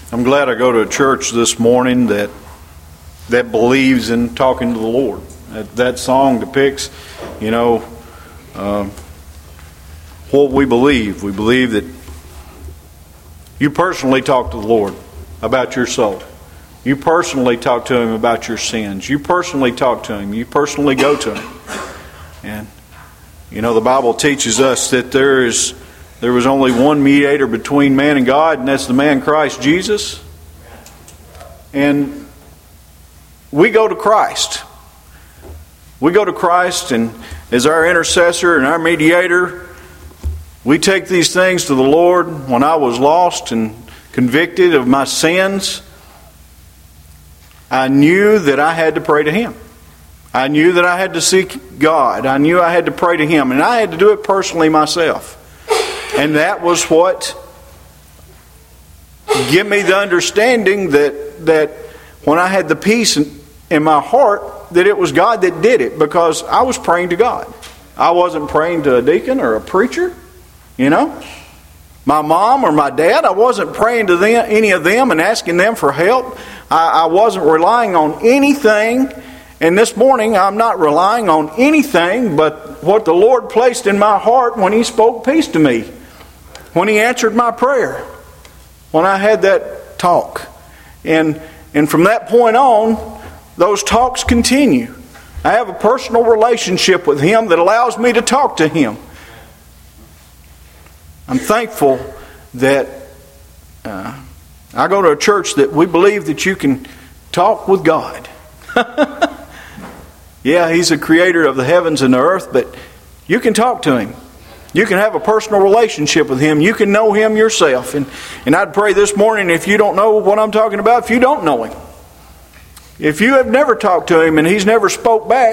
I'm glad I go to a church this morning that believes in talking to the Lord. That song depicts, what we believe. We believe that you personally talk to the Lord about your soul. You personally talk to Him about your sins. You personally talk to Him. You personally go to Him. And, the Bible teaches us that there was only one mediator between man and God, and that's the man Christ Jesus. And we go to Christ. We go to Christ, and as our intercessor and our mediator, we take these things to the Lord. When I was lost and convicted of my sins, I knew that I had to pray to Him. I knew that I had to seek God. I knew I had to pray to Him, and I had to do it personally myself. And that was what gave me the understanding that when I had the peace in my heart, that it was God that did it, because I was praying to God. I wasn't praying to a deacon or a preacher, my mom or my dad. I wasn't praying to them, any of them, and asking them for help. I wasn't relying on anything. And this morning, I'm not relying on anything but what the Lord placed in my heart when He spoke peace to me, when He answered my prayer, when I had that talk. And from that point on, those talks continue. I have a personal relationship with Him that allows me to talk to Him. I'm thankful that I go to a church that we believe that you can talk with God. Yeah, He's the creator of the heavens and the earth, but you can talk to Him. You can have a personal relationship with Him. You can know Him yourself. And I'd pray this morning, if you don't know what I'm talking about, if you don't know Him, if you have never talked to Him and He's never spoke back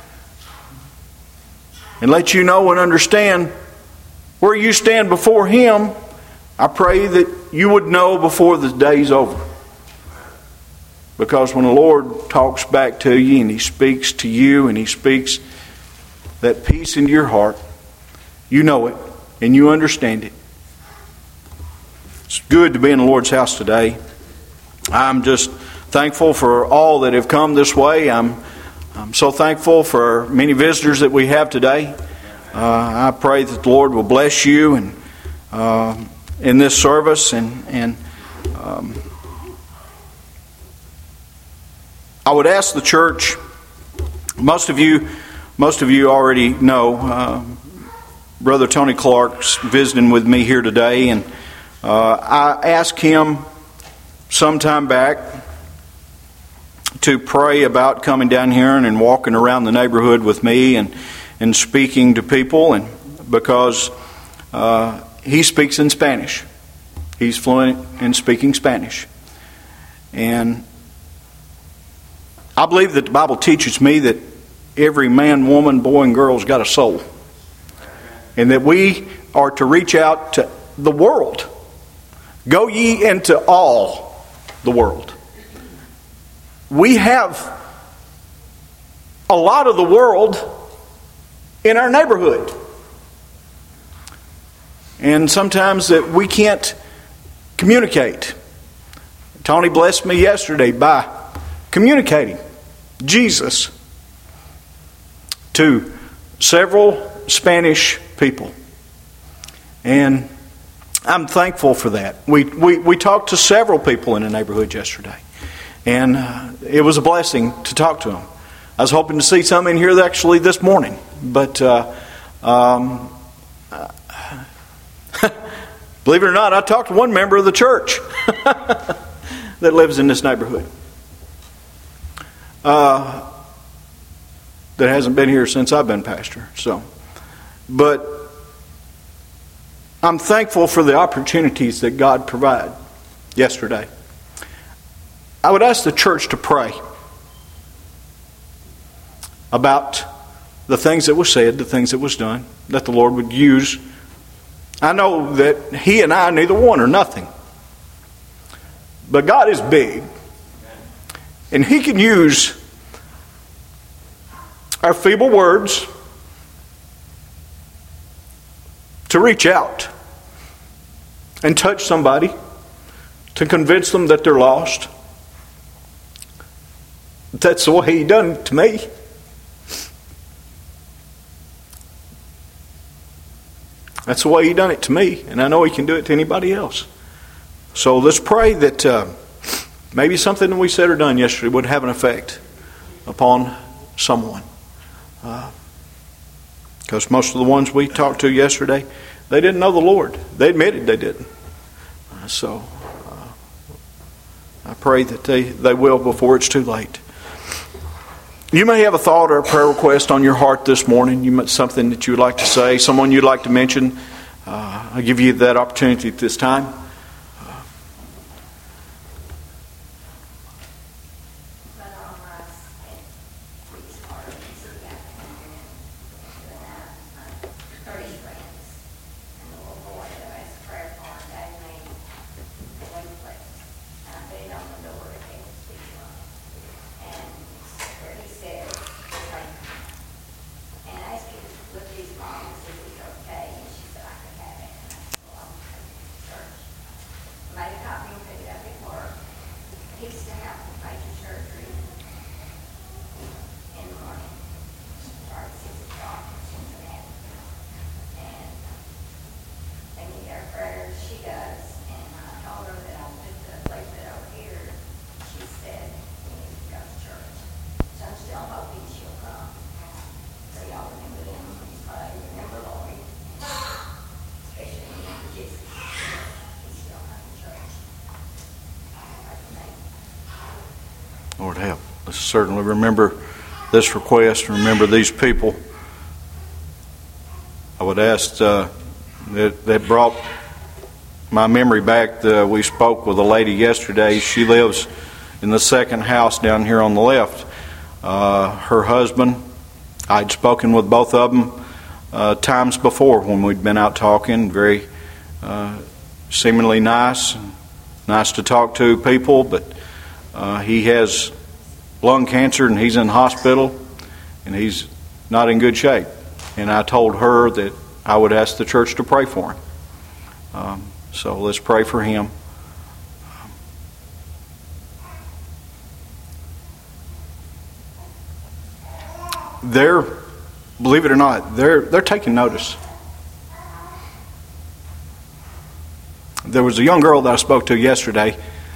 and let you know and understand where you stand before Him, I pray that you would know before the day's over. Because when the Lord talks back to you and He speaks to you and He speaks that peace into your heart, you know it and you understand it. It's good to be in the Lord's house today. I'm just thankful for all that have come this way. I'm so thankful for many visitors that we have today. I pray that the Lord will bless you and in this service, and I would ask the church. Most of you already know. Brother Tony Clark's visiting with me here today, and I asked him some time back to pray about coming down here and walking around the neighborhood with me and speaking to people, and because he speaks in Spanish. He's fluent in speaking Spanish. And I believe that the Bible teaches me that every man, woman, boy, and girl's got a soul. And that we are to reach out to the world. Go ye into all the world. We have a lot of the world in our neighborhood. And sometimes that we can't communicate. Tony blessed me yesterday by communicating Jesus to several Spanish people. And I'm thankful for that. We talked to several people in the neighborhood yesterday. And it was a blessing to talk to them. I was hoping to see some in here actually this morning. But believe it or not, I talked to one member of the church that lives in this neighborhood. That hasn't been here since I've been pastor. But I'm thankful for the opportunities that God provided yesterday. I would ask the church to pray about the things that were said, the things that was done, that the Lord would use. I know that He and I, neither one are nothing. But God is big. And He can use our feeble words to reach out and touch somebody, to convince them that they're lost. That's the way He done it to me. That's the way He done it to me, and I know He can do it to anybody else. So let's pray that maybe something that we said or done yesterday would have an effect upon someone. Because most of the ones we talked to yesterday, they didn't know the Lord. They admitted they didn't. So I pray that they will before it's too late. You may have a thought or a prayer request on your heart this morning. You might something that you would like to say, someone you'd like to mention. I'll give you that opportunity at this time. Lord help. Let's certainly remember this request, remember these people. I would ask that brought my memory back. We spoke with a lady yesterday. She lives in the second house down here on the left. Her husband, I'd spoken with both of them times before when we'd been out talking. Very seemingly nice to talk to people, but he has lung cancer and he's in the hospital and he's not in good shape. And I told her that I would ask the church to pray for him. So let's pray for him. Believe it or not, they're taking notice. There was a young girl that I spoke to yesterday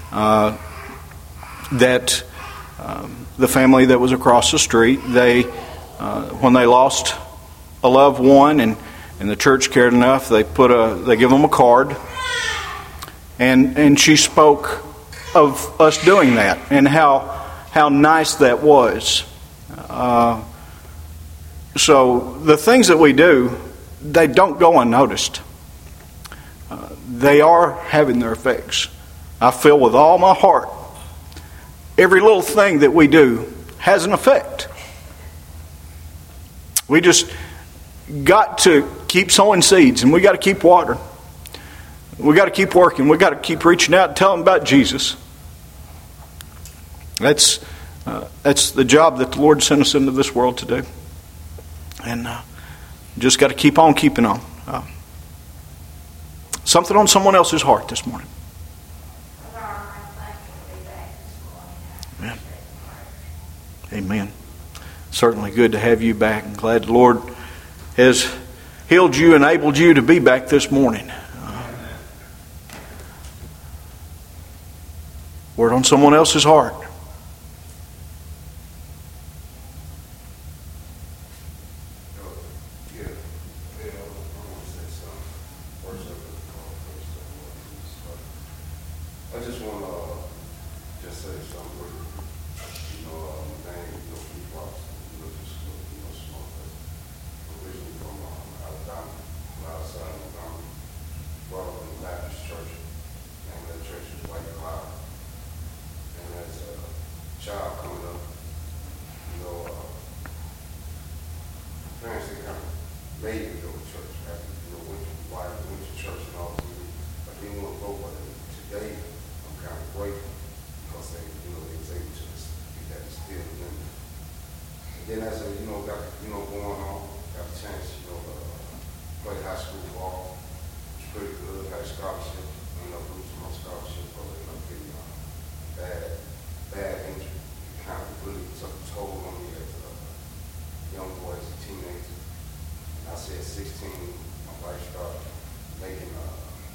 that the family that was across the street, when they lost a loved one and the church cared enough, they give them a card, and she spoke of us doing that and how nice that was. So the things that we do, they don't go unnoticed. They are having their effects. I feel with all my heart, every little thing that we do has an effect. We just got to keep sowing seeds, and we got to keep watering. We got to keep working. We got to keep reaching out and telling them about Jesus. That's the job that the Lord sent us into this world to do. And just got to keep on keeping on. Something on someone else's heart this morning. Amen. Amen. Certainly good to have you back. I'm glad the Lord has healed you, enabled you to be back this morning. Word on someone else's heart. Then as I, got, going on, got a chance, play high school ball. It's pretty good, had a scholarship, moved to my scholarship, but ended up getting bad injury. It kind of really took a toll on me as a young boy, as a teenager. And I said 16, my life started making a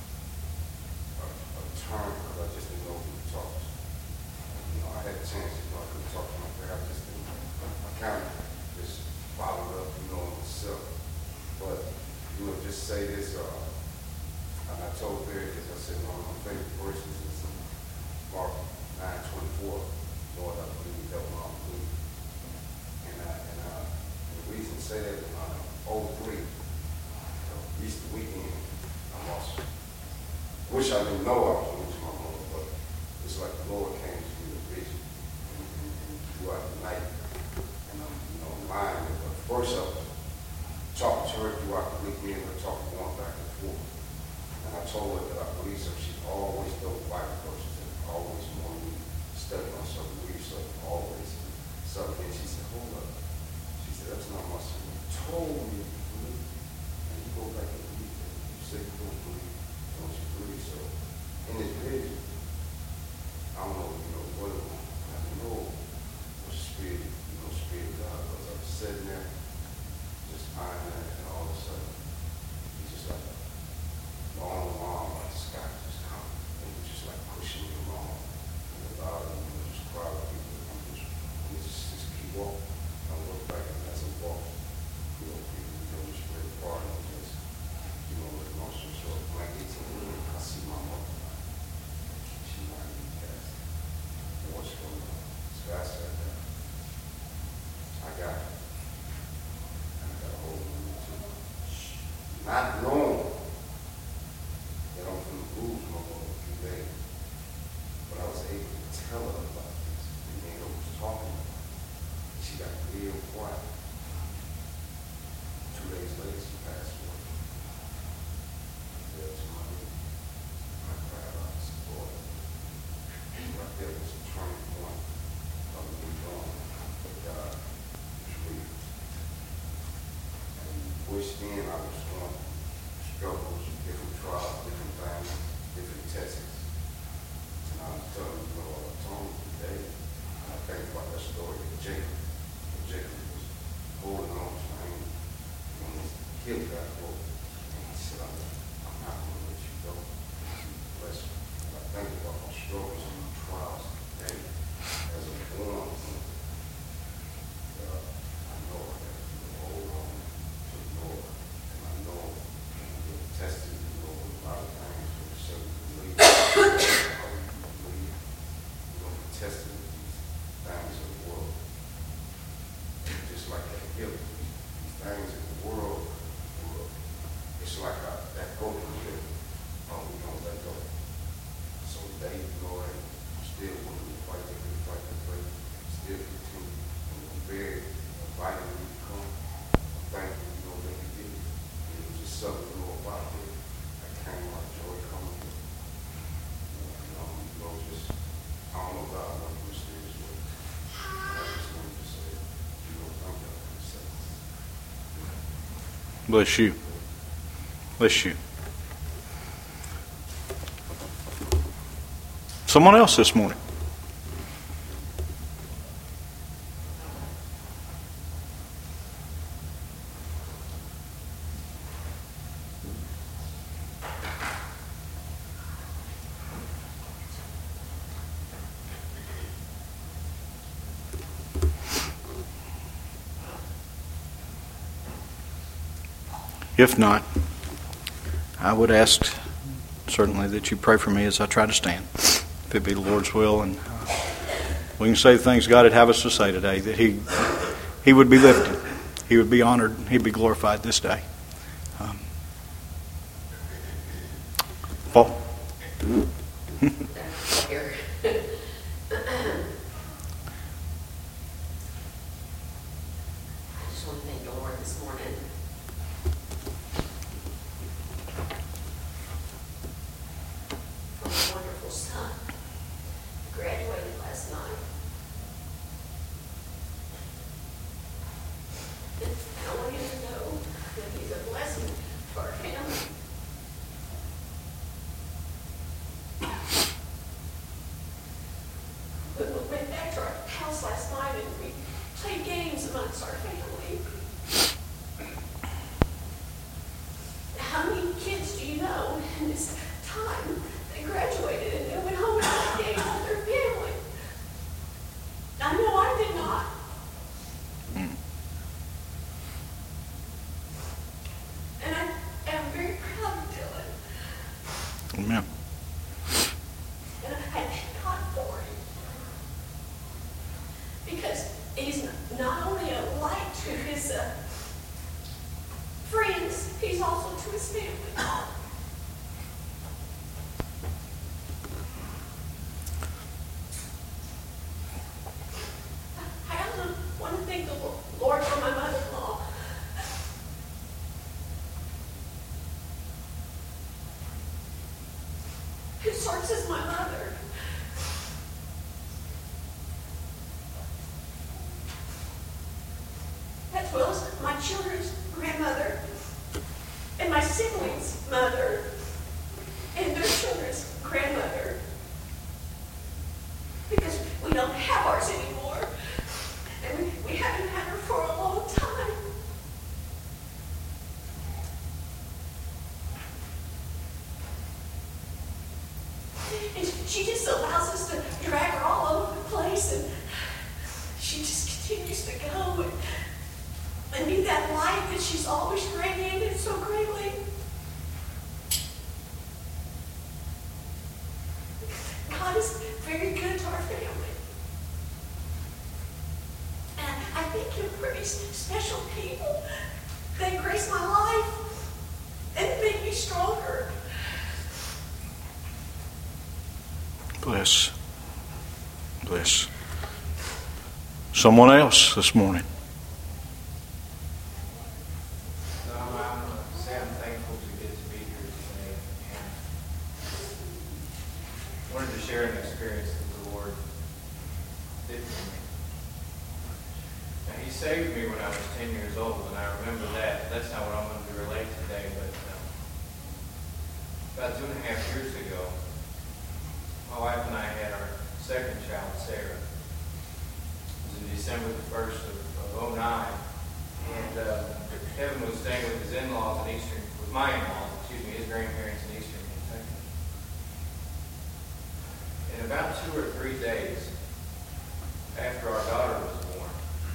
turn because I just didn't know who to talk to. I had a chance to I couldn't talk to my parents. I just didn't. I kind of just followed up, on myself. But, just say this, and I told Barry this, I said one of my favorite verses is Mark 9:24, Lord, I believe, help my unbelief. And the reason I say that is 03, Easter weekend, I lost. Wish I didn't know I was losing my mother, but it's like the Lord came to me with vision and throughout the night. And I'm lying, but first I was talking to her throughout the weekend, we're talking going back and forth. And I told her that I believe so. She always knows Bible verses and always wanted me to study on something, read something, always. Something. And she said, hold up. She said, that's not my son. You told me to believe. And you go back and believe it. You say you don't believe. Don't you believe? So in this vision, I don't know, what it was. I know what spirit, spirit of God was. I was sitting there, just eyeing that, and all of a sudden, he's just like long arm, like the sky just coming, and he was just like pushing me along. And the bottom, just crowd of people, and just keep walking. I look back, and as I walk, people, just spread apart, and just, with emotion. So when I get to the room, I see my mother. She might be cast. What's going on? So I sat down. I got her. And I got a hold of me too. Not knowing that I'm from the blues no more a few days. But I was able to tell her about this. And then I was talking about it. And she got real quiet. 2 days later, she passed away. There to my knee. I cried out and said, Lord. Right there was a turning point of me knowing that God is real. And which then I was going through struggles, different trials, different things, different tests. And I was telling you, I told you today, and I think about that story of Jacob. When Jacob was holding on to him when his heel got broke. And he said, I'm not going to let you go. Bless you. And I think about my struggles and my trials today as a born woman. I know I have to hold on to the Lord. And I know I'm getting tested, with a lot of things for the sake of belief. How you believe. You're going to be tested with these things of the world. And just like that guilt, these things in the world, it's like that broken guilt. We don't let go. So today, Lord, I'm still willing to fight the good fight, the great, still continue. And I'm very inviting you to come. I'm thankful, that you did it. And it was just something about it. I came out joy coming here. Just, I don't know God, what you mysterious way. I just wanted to say, thank you for the sentence. Bless you. Bless you. Someone else this morning. If not, I would ask certainly that you pray for me as I try to stand, if it be the Lord's will, and we can say the things God would have us to say today, that He would be lifted, He would be honored, He'd be glorified this day. Paul? house last night and we played games amongst our family. How many kids do you know in this time that graduated and then went home and played games with their family? I know I did not. And I am very proud of Dylan. Amen. And I thank God for him. Because he's not only a light to his friends, he's also to his family. I also want to thank the Lord for my mother-in-law. Who serves as my mother. As well as my children's grandmother and my siblings' mother and their children's grandmother. Because we don't have ours anymore. And we haven't had her for a long time. And she just allows us to drag her all over the place, and she just continues to go and be that light that she's always radiated so greatly. God is very good to our family. And I thank Him for these special people that grace my life and make me stronger. Bless. Bless. Someone else this morning. I'm thankful to get to be here today. And I wanted to share an experience that the Lord did for me. Now, He saved me when I was 10 years old, and I remember that. That's not what I'm going to relate today, but about 2.5 years ago, my wife and I had our second child, Sarah. It was in December the 1st of 2009. And Kevin was staying with his in-laws in his grandparents in Eastern Kentucky. And about 2 or 3 days after our daughter was born,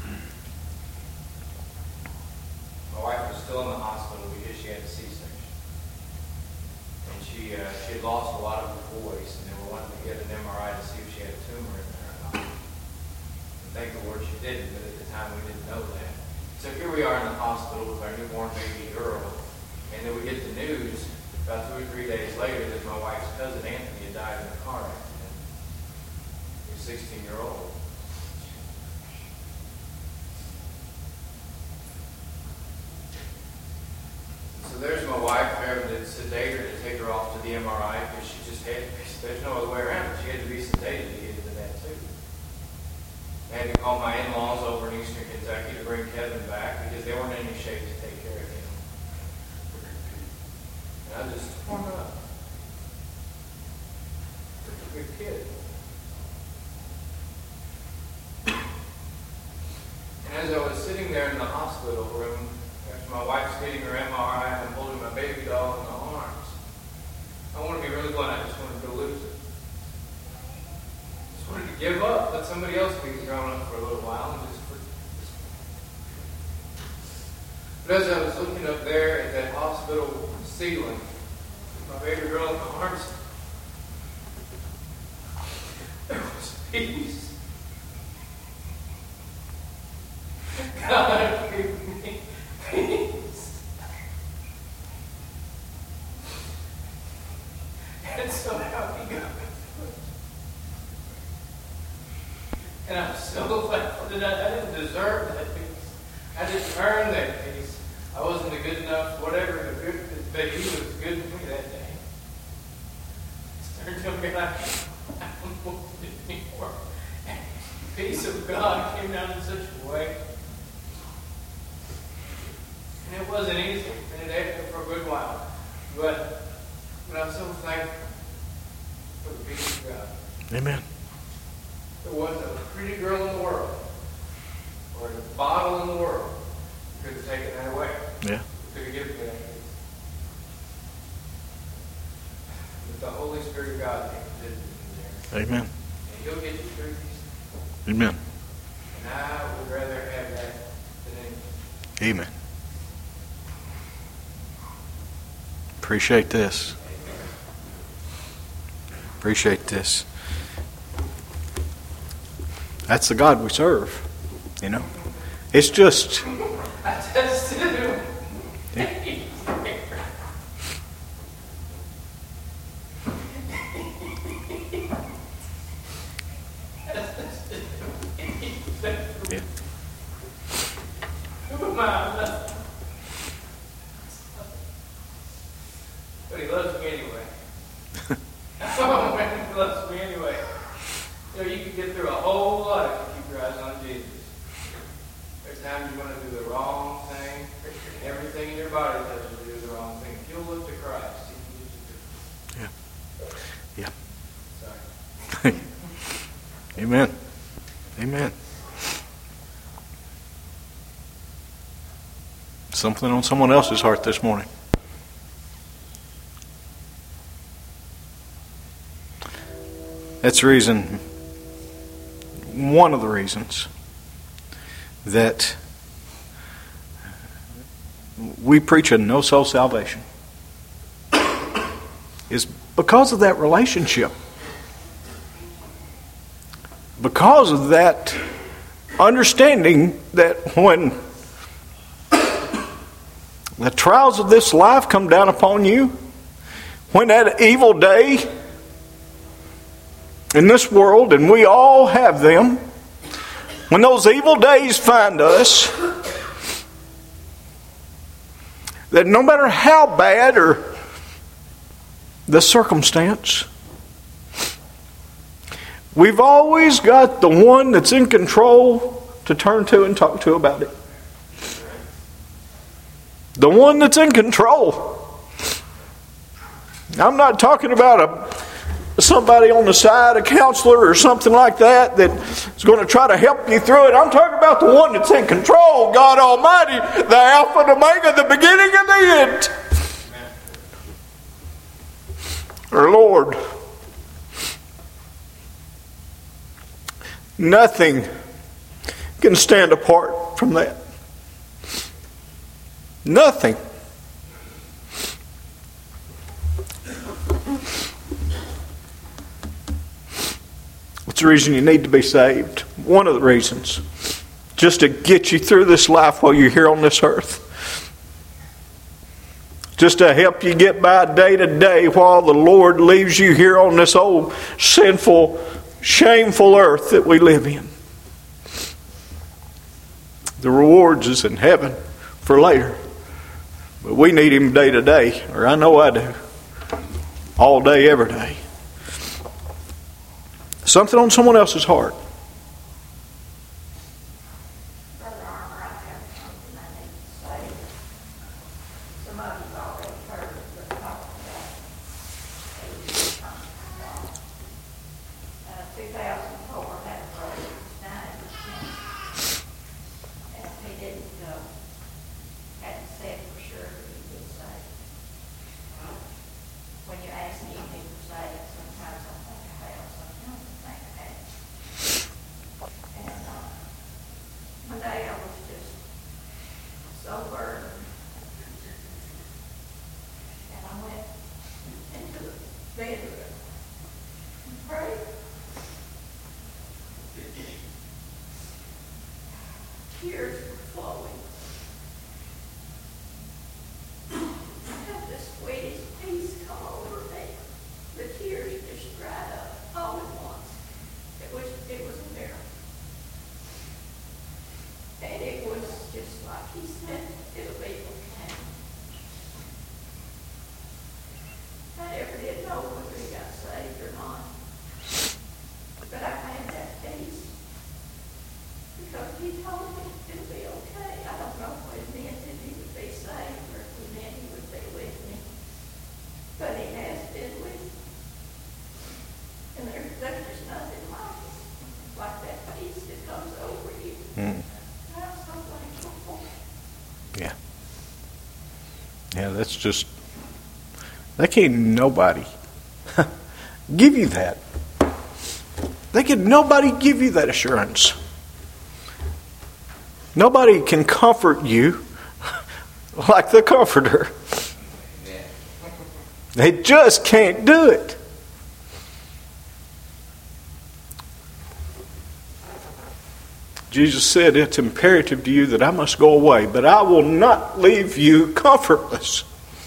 my wife was still in the hospital because she had a C-section. And she had lost a lot of her voice, and they were wanting to get an MRI to see if she had a tumor in there or not. And thank the Lord she didn't, but at the time we didn't know that. So here we are in the hospital with our newborn baby girl, and then we get the news about 2 or 3 days later that my wife's cousin Anthony had died in a car accident. He was 16-year-old. So there's my wife having to sedate her to take her off to the MRI because she just had to be, there's no other way around it. She had to be sedated to get into that too. I had to call my in-laws over in Eastern Kentucky to bring Kevin back because they weren't in any shape to take care of him. And I was just torn up. Such a good kid. And as I was sitting there in the hospital room, after my wife's getting her MRI and I'm holding my baby doll in my arms, I wanted to be really blunt. I just wanted to lose it. I just wanted to give up, let somebody else be grown up for a little while. But as I was looking up there at that hospital ceiling, with my baby girl in my arms, there was peace. God gave me peace. And somehow He got me through it. And I'm so thankful that I didn't deserve that peace. I didn't earn that peace. I wasn't a good enough, whatever, but He was good to me that day. It's turned to me like I don't know what to do anymore. And the peace of God came down in such a way. And it wasn't easy, and it happened for a good while. But I'm so thankful for the peace of God. Amen. There wasn't a pretty girl in the world or a bottle in the world that could have taken that away. Yeah. Could have given me that. But the Holy Spirit of God came and visited me there. Amen. And He'll get you through these. Amen. And I would rather have that than anything. Amen. Appreciate this. Appreciate this. That's the God we serve. You know, it's just. I tested him. Yeah. But He loves me anyway. Oh man, He loves me anyway. You know, you can get through a whole lot if you keep your eyes on Jesus. There's times you want to do the wrong thing, and everything in your body tells you to do the wrong thing. If you'll look to Christ, He can get you through. Yeah. Sorry. Amen. Amen. Something on someone else's heart this morning. That's the reason, one of the reasons, that we preach a no-soul salvation is because of that relationship. Because of that understanding that when the trials of this life come down upon you, when that evil day in this world, and we all have them, when those evil days find us, that no matter how bad or the circumstance, we've always got the one that's in control to turn to and talk to about it. The one that's in control. I'm not talking about somebody on the side, a counselor or something like that, that's going to try to help you through it. I'm talking about the one that's in control, God Almighty, the Alpha and Omega, the beginning and the end. Our Lord. Nothing can stand apart from that. Nothing. What's the reason you need to be saved? One of the reasons. Just to get you through this life while you're here on this earth. Just to help you get by day to day while the Lord leaves you here on this old sinful, shameful earth that we live in. The rewards is in heaven for later. But we need Him day to day, or I know I do. All day, every day. Something on someone else's heart. Brother Armour, I have something I need to say. Some of you've already heard us talk about 2004 had a brother who died of cancer. And he hadn't said for sure that he would say. When you ask me if he would say it, sometimes I think I have, sometimes I think I have. And one day I was just so burdened. And I went into the bedroom and prayed. Tears were flowing. I had the sweetest peace come over me. The tears just dried up all at once. It was a miracle. And it was just like he said, it'll be okay. I never did know whether he got saved or not. But I had that peace. Because he told me it'll be okay. I don't know what it meant that he would be saved or if it meant he would be with me. But he has been with me. And there's just nothing like that's just, that can't nobody give you that. Nobody give you that assurance. Nobody can comfort you like the Comforter. They just can't do it. Jesus said, it's imperative to you that I must go away, but I will not leave you comfortless.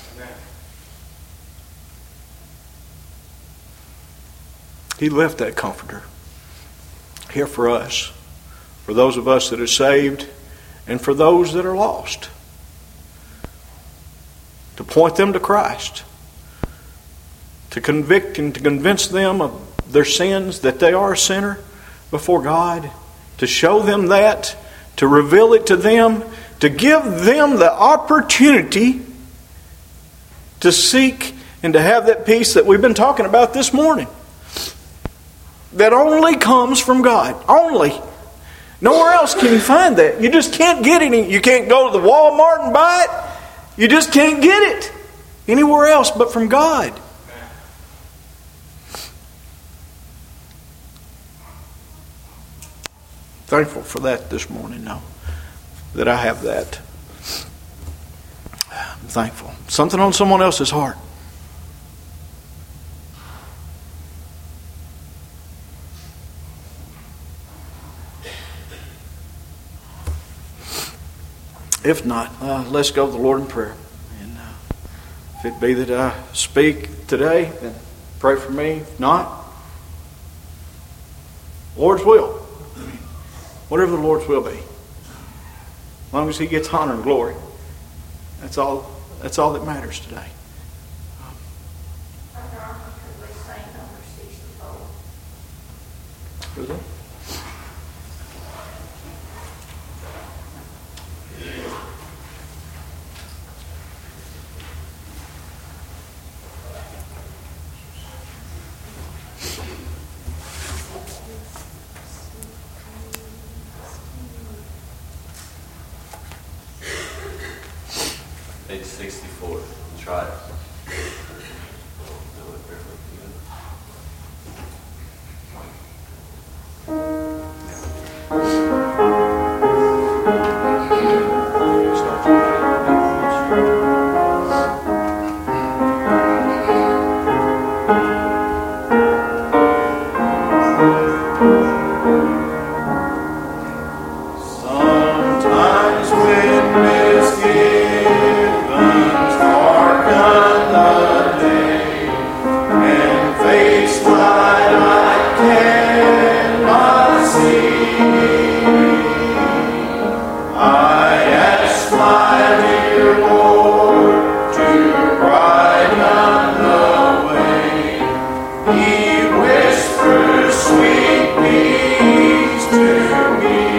He left that Comforter here for us, for those of us that are saved, and for those that are lost, to point them to Christ, to convict and to convince them of their sins, that they are a sinner before God, to show them that, to reveal it to them, to give them the opportunity to seek and to have that peace that we've been talking about this morning. That only comes from God. Only. Nowhere else can you find that. You just can't get any. You can't go to the Walmart and buy it. You just can't get it anywhere else but from God. Thankful for that this morning, though, that I have that. I'm thankful. Something on someone else's heart. If not, let's go to the Lord in prayer. And if it be that I speak today, then pray for me. If not, Lord's will. Whatever the Lord's will be. As long as He gets honor and glory. That's all that matters today. Is it? Page 64, trials. Sometimes when misgivings darken the day, and face light I cannot see, I ask my dear Lord to brighten the way. He whispers sweet peace to me.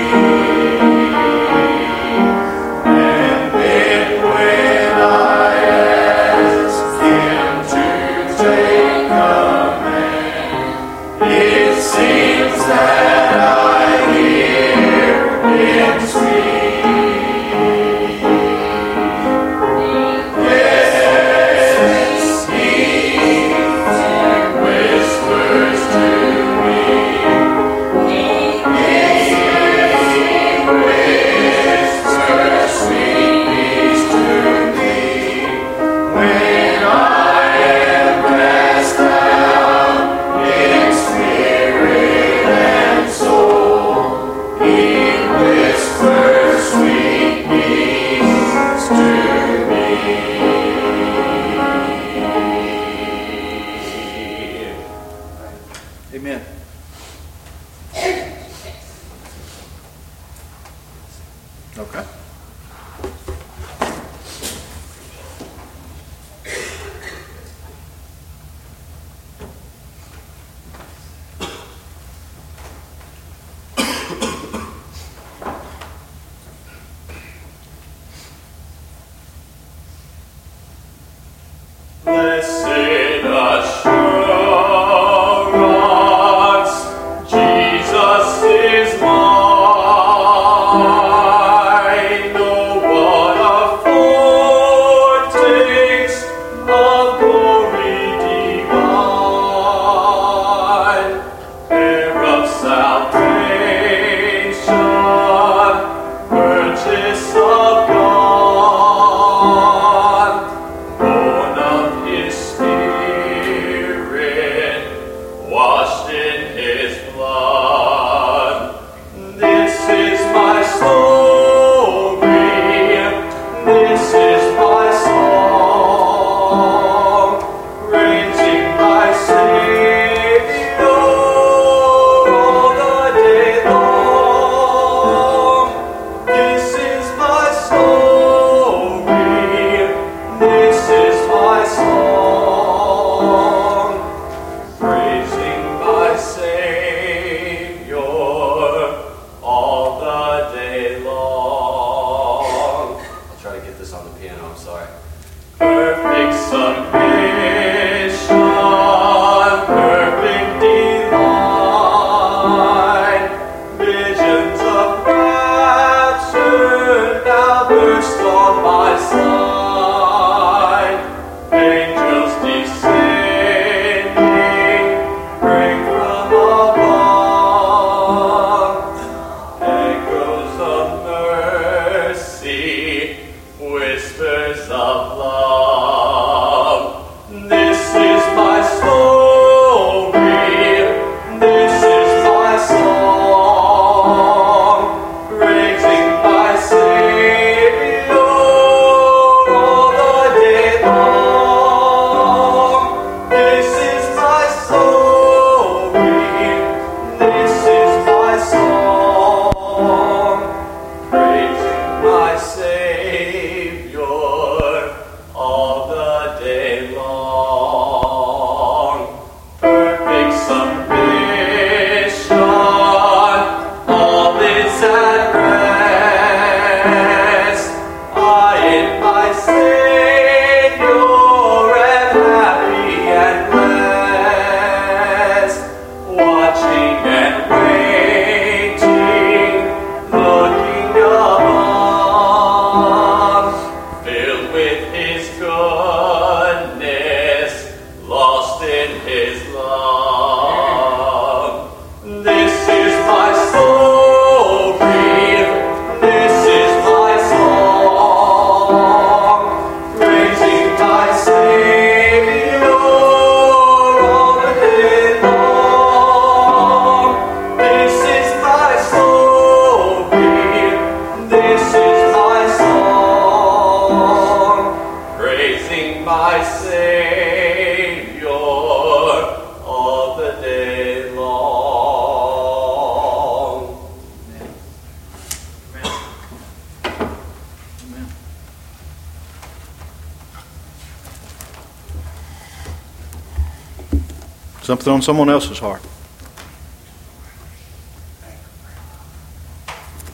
Something on someone else's heart.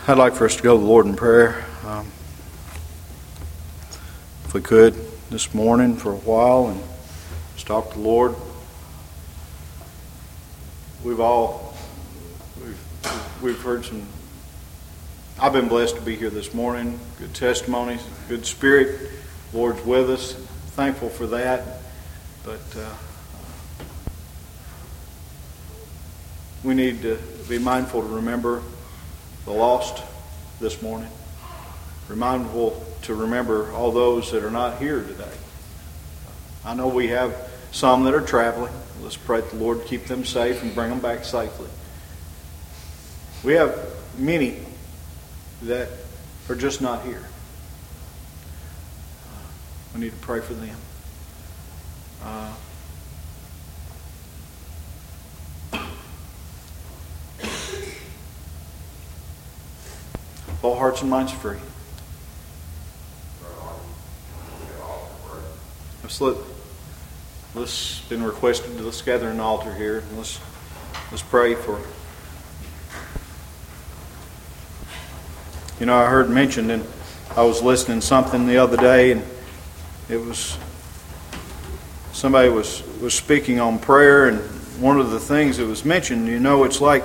I'd like for us to go to the Lord in prayer. If we could this morning for a while and just talk to the Lord. We've heard some. I've been blessed to be here this morning. Good testimonies, good spirit. The Lord's with us. Thankful for that. But we need to be mindful to remember the lost this morning. Mindful to remember all those that are not here today. I know we have some that are traveling. Let's pray that the Lord keep them safe and bring them back safely. We have many that are just not here. We need to pray for them. All hearts and minds free. Let's been requested to let's gather an altar here and let's pray for. You know, I heard mentioned, and I was listening to something the other day, and it was somebody was speaking on prayer, and one of the things that was mentioned, you know, it's like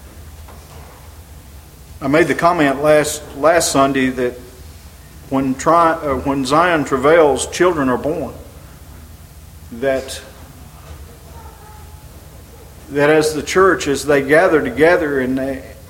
I made the comment last Sunday that when Zion travails, children are born. That as the church, as they gather together, and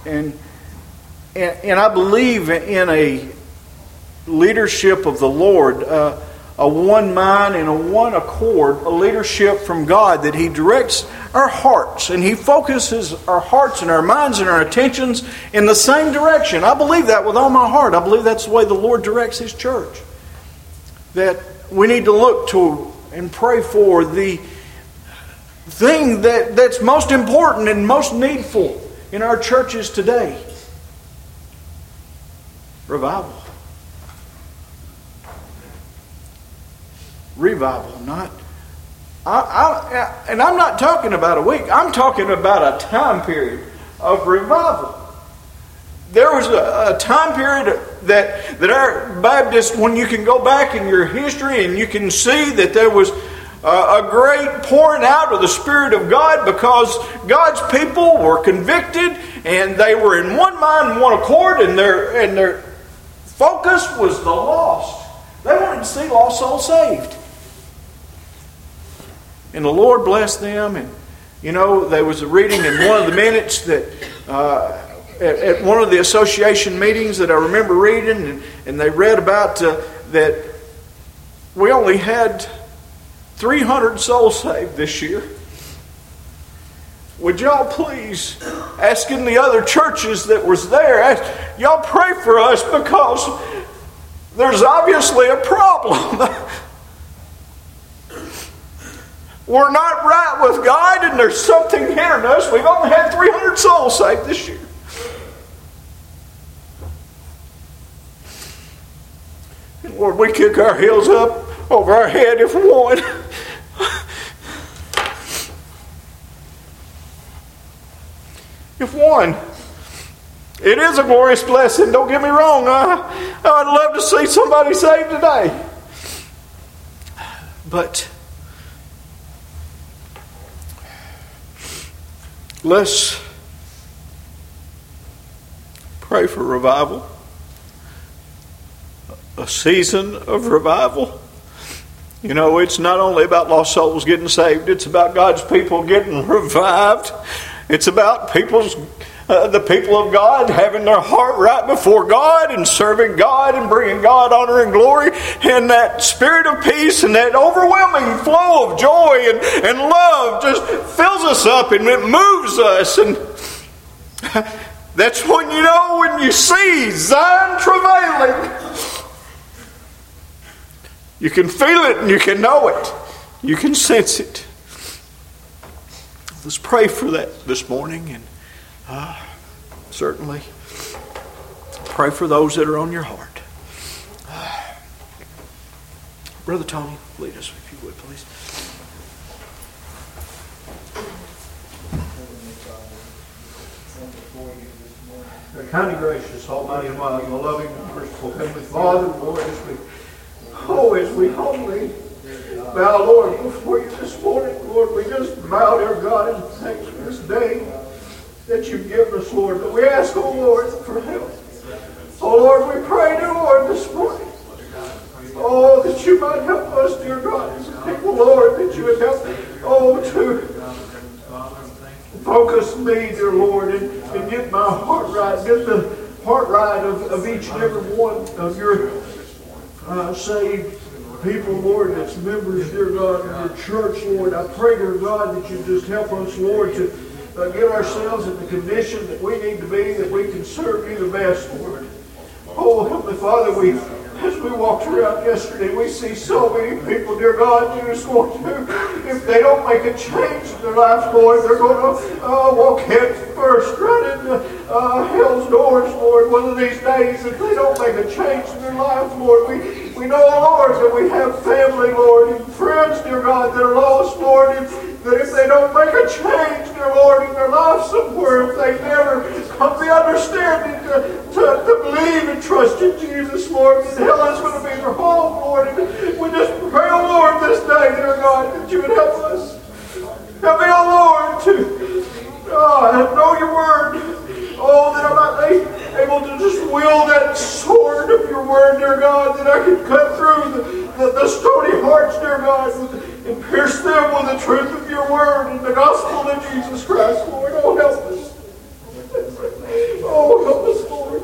I believe in a leadership of the Lord, a one mind and a one accord, a leadership from God, that He directs our hearts and He focuses our hearts and our minds and our attentions in the same direction. I believe that with all my heart. I believe that's the way the Lord directs His church. That we need to look to and pray for the thing that's most important and most needful in our churches today. Revival. Revival, not... and I'm not talking about a week. I'm talking about a time period of revival. There was a time period that our Baptists, when you can go back in your history and you can see that there was a great pouring out of the Spirit of God because God's people were convicted and they were in one mind and one accord, and their focus was the lost. They wanted to see lost souls saved. And the Lord blessed them. And, you know, there was a reading in one of the minutes that at one of the association meetings that I remember reading, and they read about that we only had 300 souls saved this year. Would y'all please, asking the other churches that was there, y'all pray for us because there's obviously a problem. We're not right with God and there's something hindering us. We've only had 300 souls saved this year. And Lord, we kick our heels up over our head if one. If one. It is a glorious blessing, don't get me wrong. I'd love to see somebody saved today. But let's pray for revival. A season of revival. You know, it's not only about lost souls getting saved. It's about God's people getting revived. It's about the people of God having their heart right before God and serving God and bringing God honor and glory. And that spirit of peace and that overwhelming flow of joy and love just fills us up and it moves us. And that's when you know, when you see Zion travailing, you can feel it and you can know it. You can sense it. Let's pray for that this morning, and certainly pray for those that are on your heart. Brother Tony, lead us if you would, please. Heavenly Father, come before you this morning. Kind and gracious, almighty and wise, and loving and merciful Heavenly Father, Lord, as we humbly bow, Lord, before you this morning, Lord, we just bow, dear God, in thanks for this day that you've given us, Lord. But we ask, oh Lord, for help. Oh Lord, we pray, dear Lord, this morning, oh, that you might help us, dear God, as a people, Lord, that you would help, oh, to focus me, dear Lord, and get my heart right, get the heart right of each and every one of your saved people, Lord, that's members, dear God, of your church, Lord. I pray, dear God, that you just help us, Lord, to get ourselves in the condition that we need to be, that we can serve you the best, Lord. Oh, Heavenly Father, as we walked around yesterday, we see so many people, dear God, who is going to, if they don't make a change in their life, Lord, they're going to walk head first right into hell's doors, Lord, one of these days, if they don't make a change in their life, Lord. We know, Lord, that we have family, Lord, and friends, dear God, that are lost, Lord, and that if they don't make a change, dear Lord, in their life somewhere, if they never come to the understanding to believe and trust in Jesus, Lord, then hell is going to be their home, Lord. And we just pray, oh Lord, this day, dear God, that you would help us. Help me, oh Lord, to know your word. Oh, that I might be able to just wield that sword of your word, dear God, that I can cut through the stony hearts, dear God, and pierce them with the truth of your word and the gospel of Jesus Christ, Lord. Oh, help us. Oh, help us, Lord.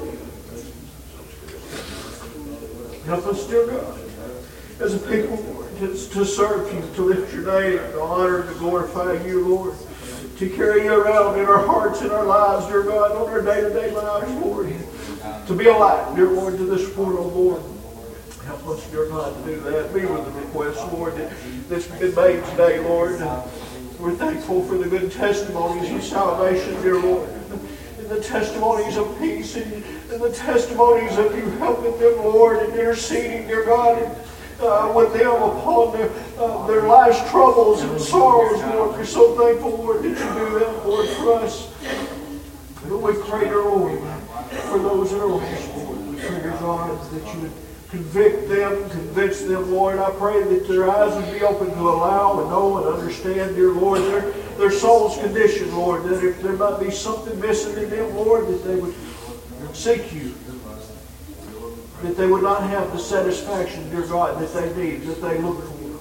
Help us, dear God, as a people, Lord, to serve you, to lift your name, to honor and to glorify you, Lord. To carry you around in our hearts and our lives, dear God, on our day-to-day lives, Lord. To be a light, dear Lord, to this world, Lord. Help us, dear God, to do that. Be with the request, Lord, that's been made today, Lord. We're thankful for the good testimonies of salvation, dear Lord. And the testimonies of peace and the testimonies of you helping them, Lord, and interceding, dear God, with them upon their life's troubles and sorrows, Lord. We're so thankful, Lord, that you do that, Lord, for us. But we pray, dear Lord, for those that are lost, Lord. We pray, dear God, that you would convict them, convince them, Lord. I pray that their eyes would be open to allow and know and understand, dear Lord, their soul's condition, Lord, that if there might be something missing in them, Lord, that they would seek you. That they would not have the satisfaction, dear God, that they need, that they look for.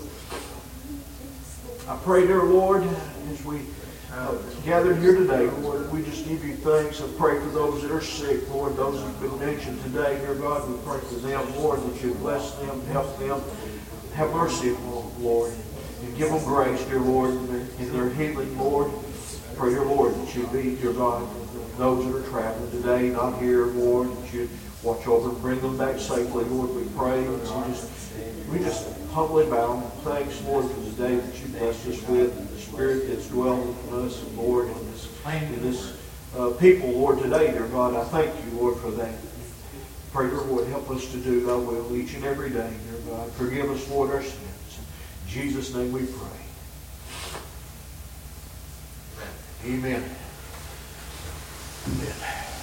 I pray, dear Lord, as we gather here today, Lord, we just give you thanks. I pray for those that are sick, Lord, those that have been mentioned today, dear God. We pray for them, Lord, that you bless them, help them, have mercy upon them, Lord, and give them grace, dear Lord, in their healing, Lord. Pray, dear Lord, that you be, dear God, those that are traveling today, not here, Lord, that you watch over and bring them back safely, Lord. We pray. We just humbly bow. Thanks, Lord, for the day that you blessed us with, and the Spirit that's dwelling in us, and Lord, in this people, Lord, today, dear God. I thank you, Lord, for that. Pray, dear Lord, help us to do thy will each and every day, dear God. Forgive us, Lord, our sins. In Jesus' name we pray. Amen. Amen.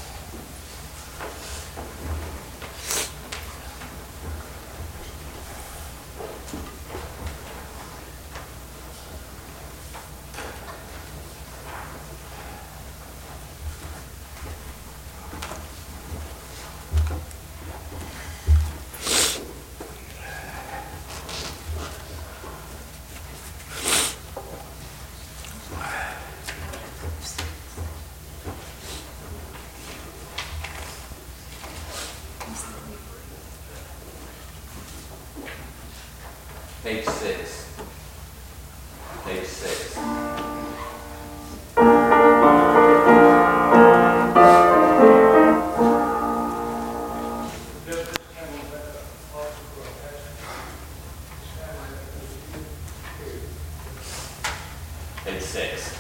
Page 6. Page 6. Page 6.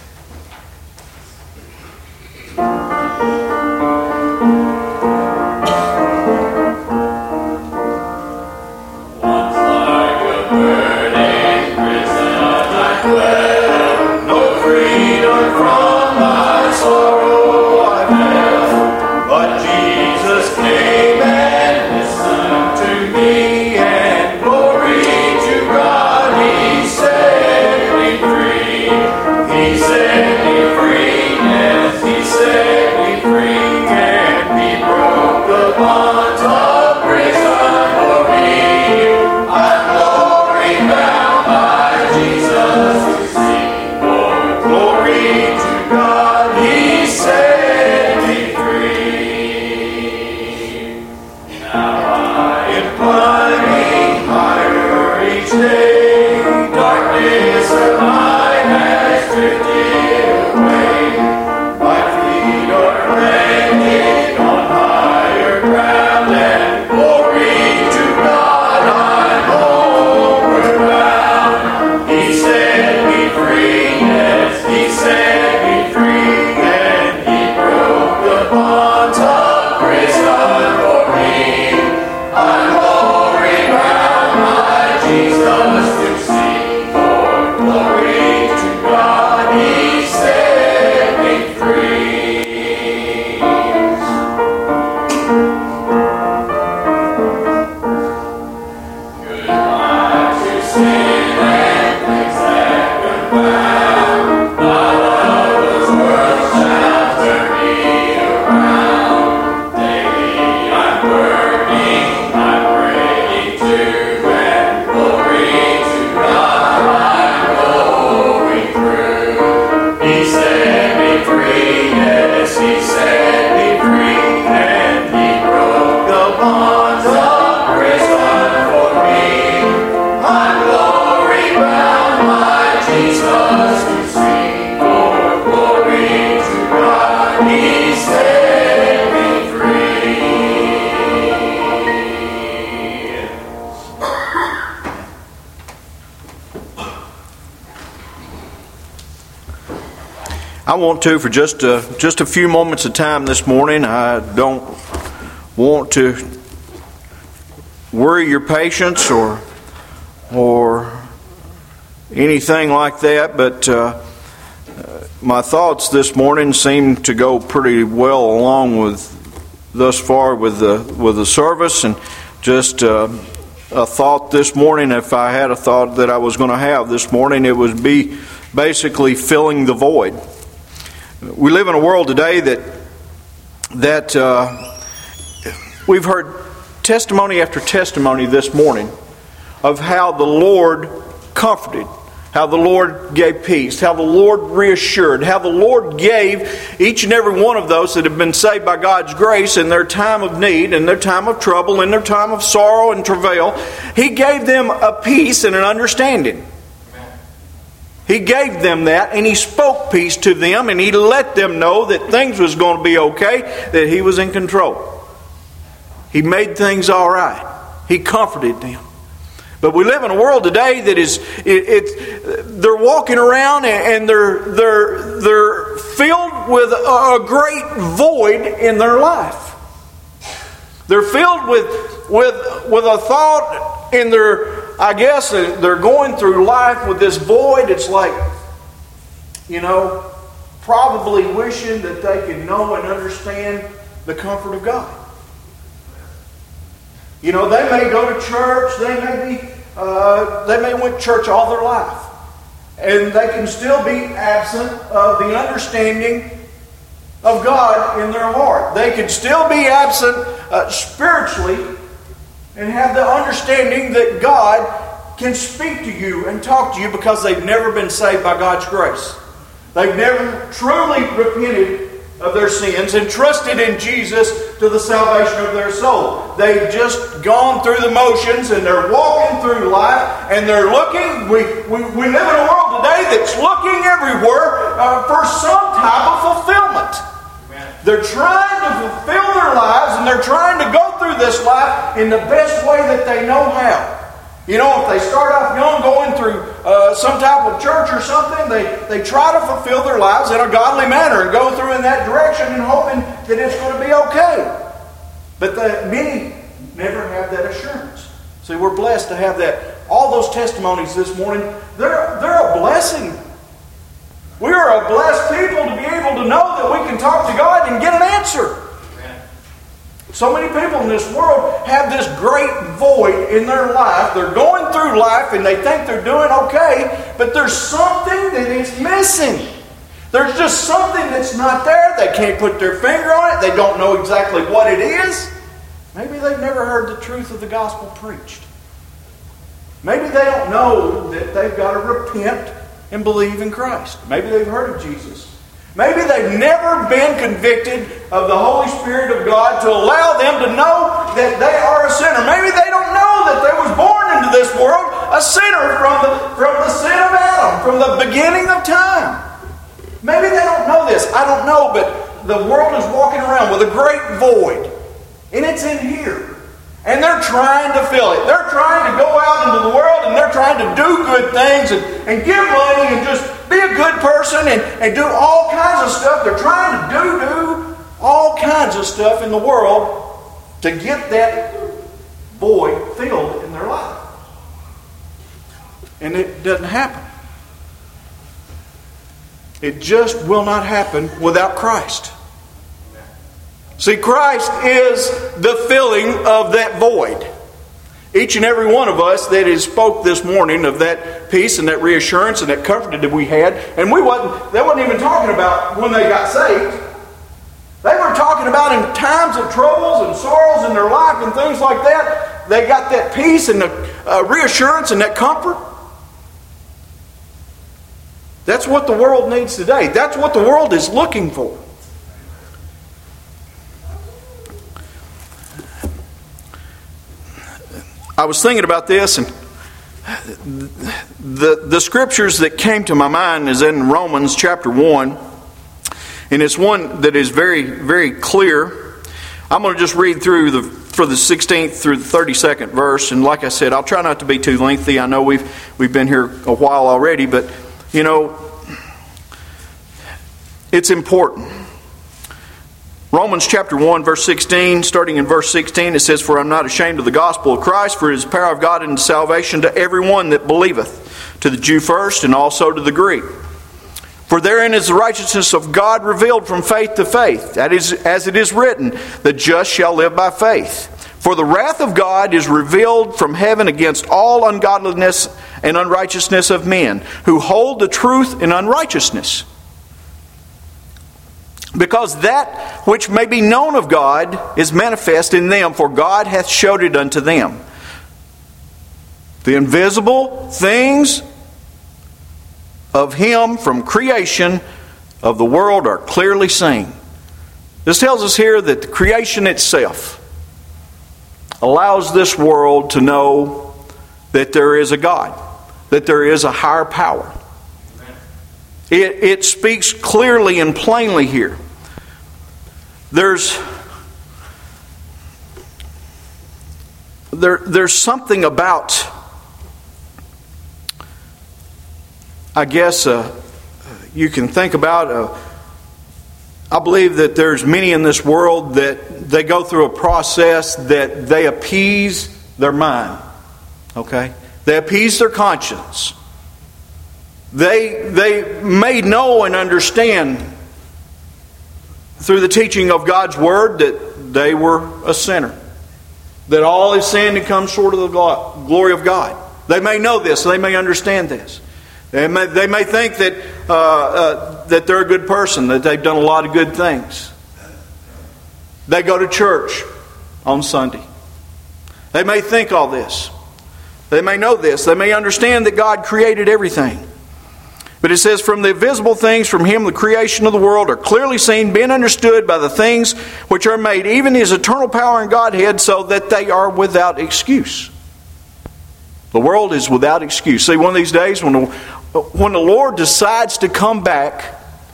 Once like a bird He set me free. I want to, for just a few moments of time this morning, I don't want to worry your patience or anything like that, but my thoughts this morning seem to go pretty well along with thus far with the service, and just a thought this morning. If I had a thought that I was going to have this morning, it would be basically filling the void. We live in a world today that we've heard testimony after testimony this morning of how the Lord comforted, how the Lord gave peace, how the Lord reassured, how the Lord gave each and every one of those that have been saved by God's grace in their time of need, in their time of trouble, in their time of sorrow and travail. He gave them a peace and an understanding. He gave them that, and He spoke peace to them, and He let them know that things was going to be okay, that He was in control. He made things all right. He comforted them. But we live in a world today that is, they're walking around and they're filled with a great void in their life. They're filled with a thought in their, I guess they're going through life with this void. It's like, probably wishing that they could know and understand the comfort of God. They may go to church, they may went to church all their life, and they can still be absent of the understanding of God in their heart. They can still be absent spiritually and have the understanding that God can speak to you and talk to you because they've never been saved by God's grace. They've never truly repented of their sins and trusted in Jesus to the salvation of their soul. They've just gone through the motions and they're walking through life and they're looking. We live in a world today that's looking everywhere for some type of fulfillment. They're trying to fulfill their lives and they're trying to go through this life in the best way that they know how. If they start off young going through some type of church or something, they try to fulfill their lives in a godly manner and go through in that direction and hoping that it's going to be okay. But many never have that assurance. See, we're blessed to have that. All those testimonies this morning, they're a blessing. We are a blessed people to be able to know that we can talk to God and get an answer. So many people in this world have this great void in their life. They're going through life and they think they're doing okay, but there's something that is missing. There's just something that's not there. They can't put their finger on it. They don't know exactly what it is. Maybe they've never heard the truth of the gospel preached. Maybe they don't know that they've got to repent and believe in Christ. Maybe they've heard of Jesus. Maybe they've never been convicted of the Holy Spirit of God to allow them to know that they are a sinner. Maybe they don't know that they was born into this world a sinner from the sin of Adam, from the beginning of time. Maybe they don't know this. I don't know, but the world is walking around with a great void. And it's in here. And they're trying to fill it. They're trying to go out into the world and they're trying to do good things and give money and just be a good person and do all kinds of stuff. They're trying to do all kinds of stuff in the world to get that void filled in their life. And it doesn't happen. It just will not happen without Christ. See, Christ is the filling of that void. Each and every one of us that has spoke this morning of that peace and that reassurance and that comfort that we had, and they wasn't even talking about when they got saved. They were talking about in times of troubles and sorrows in their life and things like that. They got that peace and the reassurance and that comfort. That's what the world needs today. That's what the world is looking for. I was thinking about this, and the scriptures that came to my mind is in Romans chapter 1. and it's one that is very, very clear. I'm going to just read through for the 16th through the 32nd verse, and like I said, I'll try not to be too lengthy. I know we've been here a while already, but it's important. Romans chapter 1, verse 16, starting in verse 16, it says, "For I'm not ashamed of the gospel of Christ, for it is the power of God unto salvation to everyone that believeth, to the Jew first, and also to the Greek. For therein is the righteousness of God revealed from faith to faith. That is, as it is written, the just shall live by faith. For the wrath of God is revealed from heaven against all ungodliness and unrighteousness of men, who hold the truth in unrighteousness. Because that which may be known of God is manifest in them, for God hath showed it unto them. The invisible things of Him from creation of the world are clearly seen." This tells us here that the creation itself allows this world to know that there is a God, that there is a higher power. It speaks clearly and plainly here. There's something about, I guess, you can think about. I believe that there's many in this world that they go through a process that they appease their mind. Okay? They appease their conscience. They may know and understand through the teaching of God's Word that they were a sinner. That all is sinned and come short of the glory of God. They may know this. They may understand this. They may think that that they're a good person, that they've done a lot of good things. They go to church on Sunday. They may think all this. They may know this. They may understand that God created everything. But it says, "From the visible things, from Him the creation of the world are clearly seen, being understood by the things which are made, even His eternal power and Godhead, so that they are without excuse." The world is without excuse. See, one of these days when the Lord decides to come back,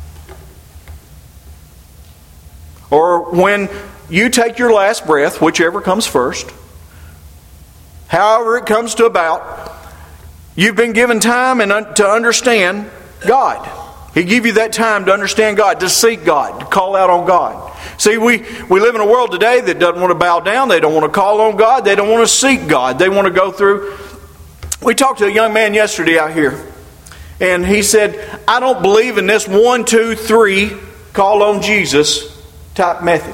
or when you take your last breath, whichever comes first, however it comes to about, you've been given time and to understand God. He give you that time to understand God, to seek God, to call out on God. See, we live in a world today that doesn't want to bow down. They don't want to call on God. They don't want to seek God. They want to go through. We talked to a young man yesterday out here, and he said, "I don't believe in this 1, 2, 3 call on Jesus type method."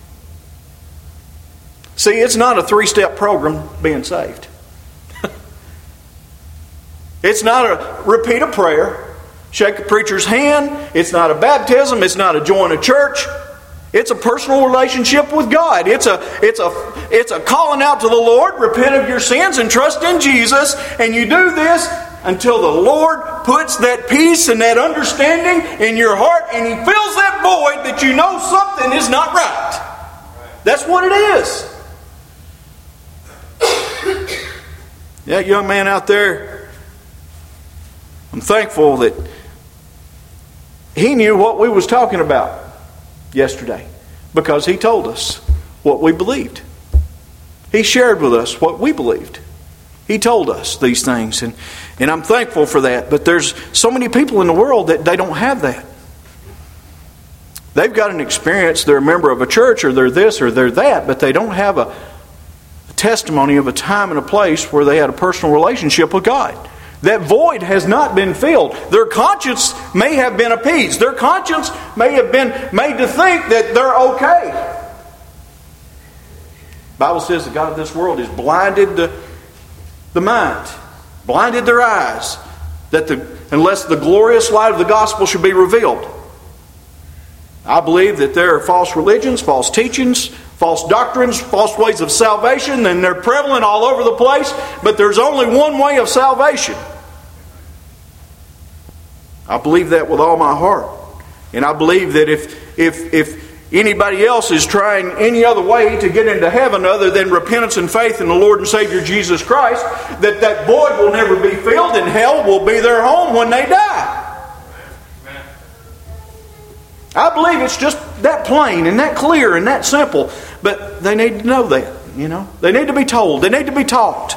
See, it's not a 3-step program being saved. It's not a repeat a prayer, shake a preacher's hand. It's not a baptism. It's not a join a church. It's a personal relationship with God. It's a calling out to the Lord, repent of your sins and trust in Jesus. And you do this until the Lord puts that peace and that understanding in your heart, and He fills that void that you know something is not right. That's what it is. That young man out there, I'm thankful that he knew what we was talking about yesterday, because he told us what we believed. He shared with us what we believed. He told us these things, and I'm thankful for that. But there's so many people in the world that they don't have that. They've got an experience, they're a member of a church, or they're this or they're that, but they don't have a testimony of a time and a place where they had a personal relationship with God. That void has not been filled. Their conscience may have been appeased. Their conscience may have been made to think that they're okay. The Bible says the God of this world has blinded the mind, blinded their eyes, that unless the glorious light of the gospel should be revealed. I believe that there are false religions, false teachings, false doctrines, false ways of salvation, and they're prevalent all over the place, but there's only one way of salvation. I believe that with all my heart. And I believe that if anybody else is trying any other way to get into heaven other than repentance and faith in the Lord and Savior Jesus Christ, that void will never be filled, and hell will be their home when they die. I believe it's just that plain and that clear and that simple. But they need to know that, you know. They need to be told. They need to be taught.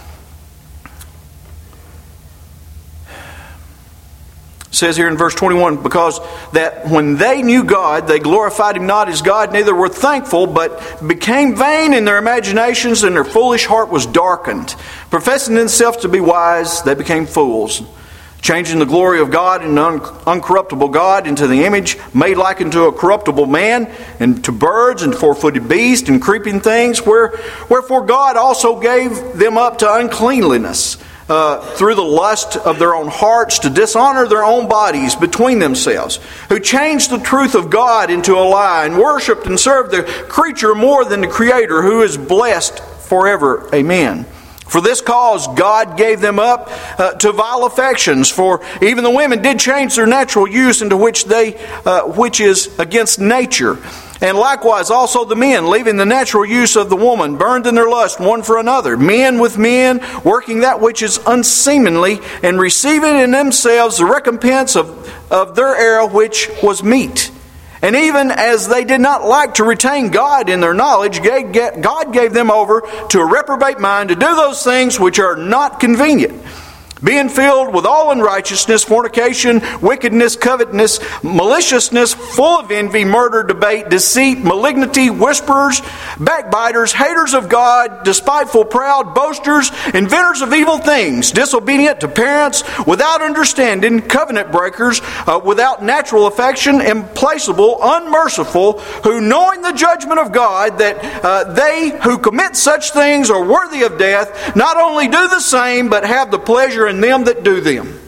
It says here in verse 21, because that when they knew God, they glorified Him not as God, neither were thankful, but became vain in their imaginations, and their foolish heart was darkened. Professing themselves to be wise, they became fools, changing the glory of God and uncorruptible God into the image made like unto a corruptible man, and to birds and four-footed beasts and creeping things, wherefore God also gave them up to uncleanliness through the lust of their own hearts, to dishonor their own bodies between themselves, who changed the truth of God into a lie, and worshipped and served the creature more than the Creator, who is blessed forever. Amen. For this cause God gave them up to vile affections, for even the women did change their natural use into which is against nature. And likewise also the men, leaving the natural use of the woman, burned in their lust one for another, men with men, working that which is unseemly, and receiving in themselves the recompense of their error which was meet. And even as they did not like to retain God in their knowledge, God gave them over to a reprobate mind to do those things which are not convenient, being filled with all unrighteousness, fornication, wickedness, covetousness, maliciousness, full of envy, murder, debate, deceit, malignity, whisperers, backbiters, haters of God, despiteful, proud, boasters, inventors of evil things, disobedient to parents, without understanding, covenant breakers, without natural affection, implacable, unmerciful, who knowing the judgment of God, that they who commit such things are worthy of death, not only do the same, but have the pleasure in them that do them.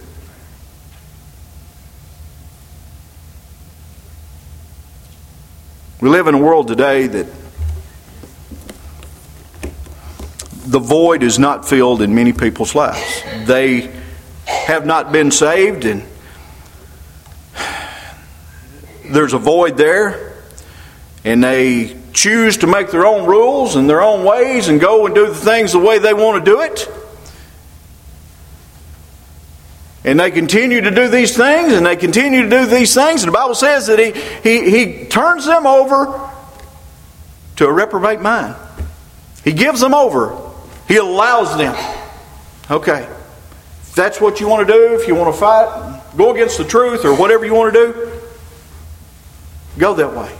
We live in a world today that the void is not filled in many people's lives. They have not been saved, and there's a void there, and they choose to make their own rules and their own ways and go and do the things the way they want to do it. And they continue to do these things, and they continue to do these things. And the Bible says that He turns them over to a reprobate mind. He gives them over. He allows them. Okay. If that's what you want to do, if you want to fight, go against the truth, or whatever you want to do, go that way.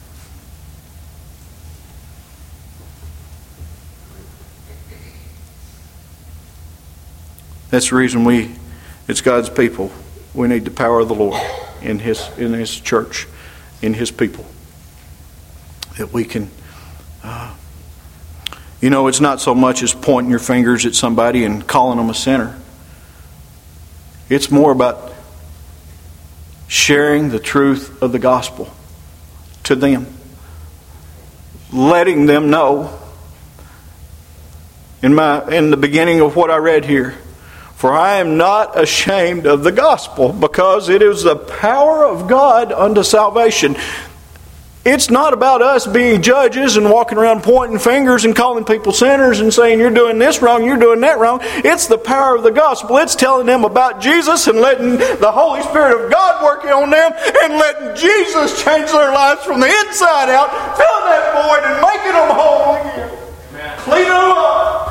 That's the reason it's God's people. We need the power of the Lord in His church, in His people. That we can, it's not so much as pointing your fingers at somebody and calling them a sinner. It's more about sharing the truth of the gospel to them. Letting them know, in the beginning of what I read here, for I am not ashamed of the gospel, because it is the power of God unto salvation. It's not about us being judges and walking around pointing fingers and calling people sinners and saying you're doing this wrong, you're doing that wrong. It's the power of the gospel. It's telling them about Jesus and letting the Holy Spirit of God work on them and letting Jesus change their lives from the inside out, filling that void and making them whole again. Cleaning them up.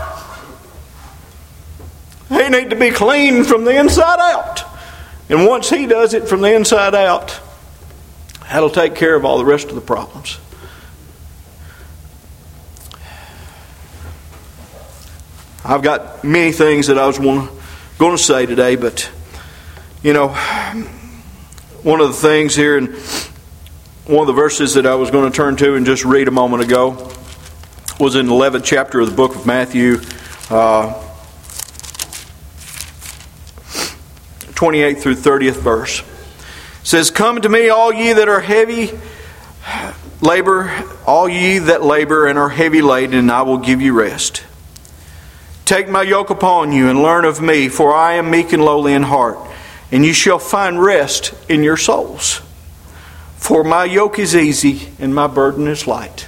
They need to be clean from the inside out. And once He does it from the inside out, that'll take care of all the rest of the problems. I've got many things that I was going to say today, but one of the things here, and one of the verses that I was going to turn to and just read a moment ago was in the 11th chapter of the book of Matthew, 28th through 30th verse. It says, "Come to me, all ye that are heavy labor, all ye that labor and are heavy laden, and I will give you rest. Take my yoke upon you and learn of me, for I am meek and lowly in heart, and you shall find rest in your souls. For my yoke is easy and my burden is light."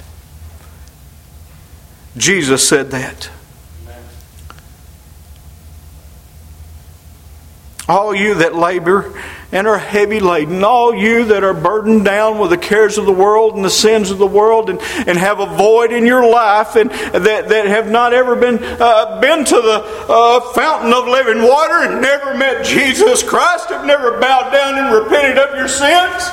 Jesus said that. All you that labor and are heavy laden, all you that are burdened down with the cares of the world and the sins of the world, and have a void in your life, and that have not ever been to the fountain of living water and never met Jesus Christ, have never bowed down and repented of your sins.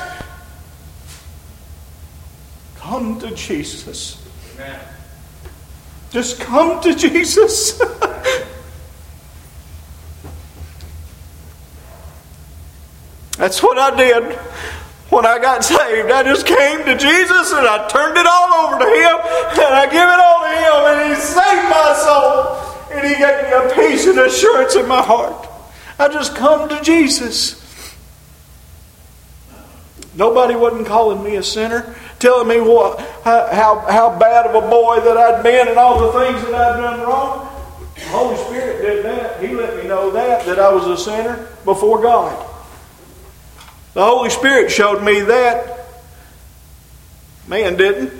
Come to Jesus. Amen. Just come to Jesus. That's what I did when I got saved. I just came to Jesus and I turned it all over to Him, and I give it all to Him, and He saved my soul, and He gave me a peace and assurance in my heart. I just come to Jesus. Nobody wasn't calling me a sinner, telling me how bad of a boy that I'd been and all the things that I'd done wrong. The Holy Spirit did that. He let me know that I was a sinner before God. The Holy Spirit showed me that. Man didn't.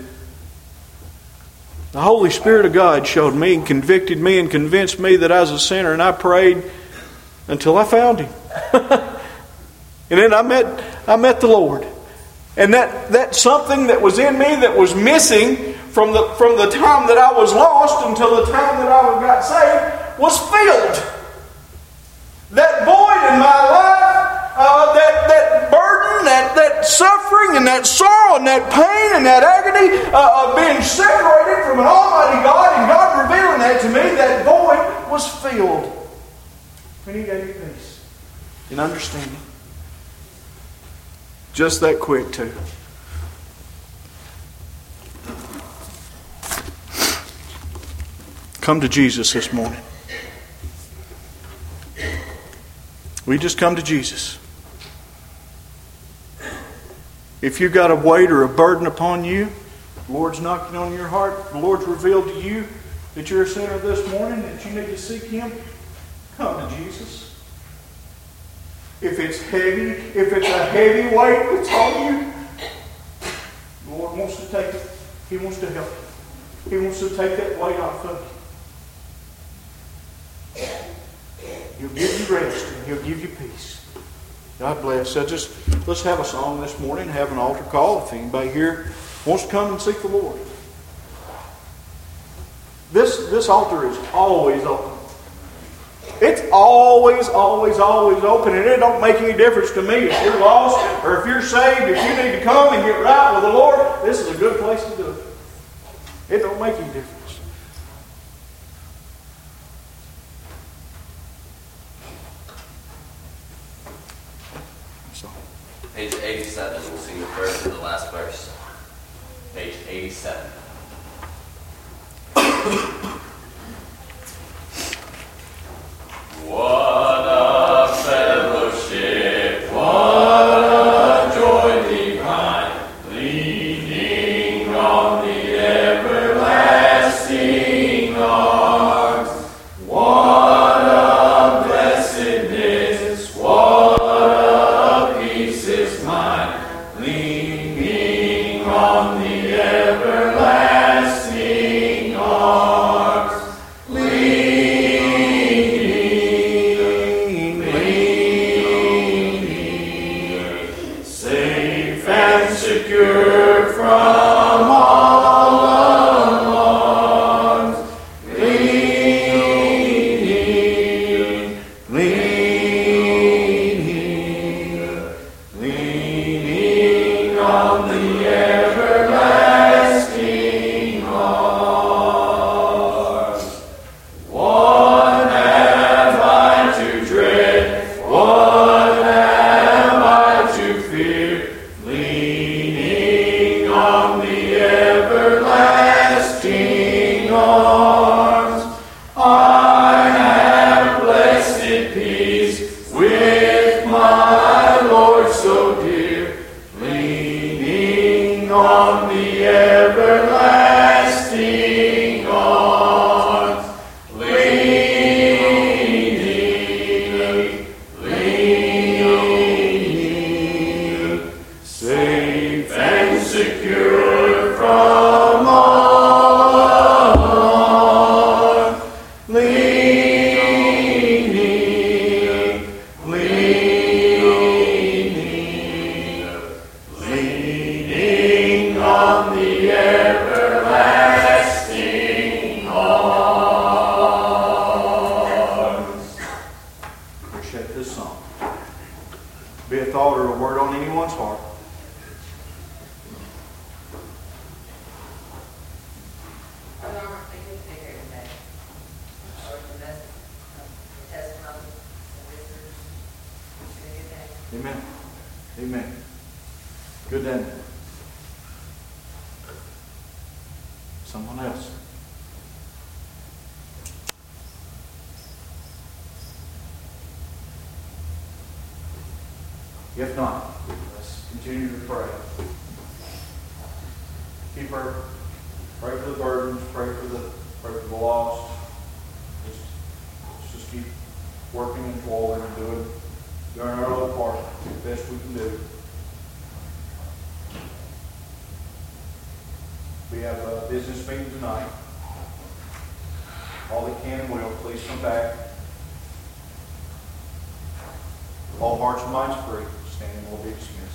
The Holy Spirit of God showed me and convicted me and convinced me that I was a sinner, and I prayed until I found Him. And then I met the Lord. And that something that was in me that was missing from the time that I was lost until the time that I got saved was filled. That void in my life, that burden, that suffering and that sorrow and that pain and that agony of being separated from an almighty God and God revealing that to me, that void was filled. And He gave me peace and understanding. Just that quick too. Come to Jesus this morning. We just come to Jesus. If you've got a weight or a burden upon you, the Lord's knocking on your heart, the Lord's revealed to you that you're a sinner this morning, that you need to seek Him, come to Jesus. If it's a heavy weight that's on you, the Lord wants to take it. He wants to help you. He wants to take that weight off of you. He'll give you rest and He'll give you peace. God bless. Let's have a song this morning, have an altar call. If anybody here wants to come and seek the Lord. This altar is always open. It's always, always, always open, and it don't make any difference to me if you're lost or if you're saved. If you need to come and get right with the Lord, this is a good place to do it. It don't make any difference. Page 87, we'll sing the first and the last verse. Page 87. What a fellowship, what a joy divine, leaning on the everlasting arms. What a blessedness, what a peace is mine, leaning on the everlasting arms. Safe and secure from all alarms, leaning on the everlasting arms. What have I to dread? What have I to fear? Leaning on the everlasting arms, I have blessed peace with my Lord so dear. Leaning on the everlasting arms, leaning, safe and secure from all alarm, leaning Amen. Amen. Good then. Someone else. If not, let's continue to pray. Keep her. Pray for the burdens. Pray for the lost. Let's just keep working and toiling and doing our little part, the best we can do. We have a business meeting tonight. All that can and will, please come back. All hearts and minds free. Standing will be dismissed.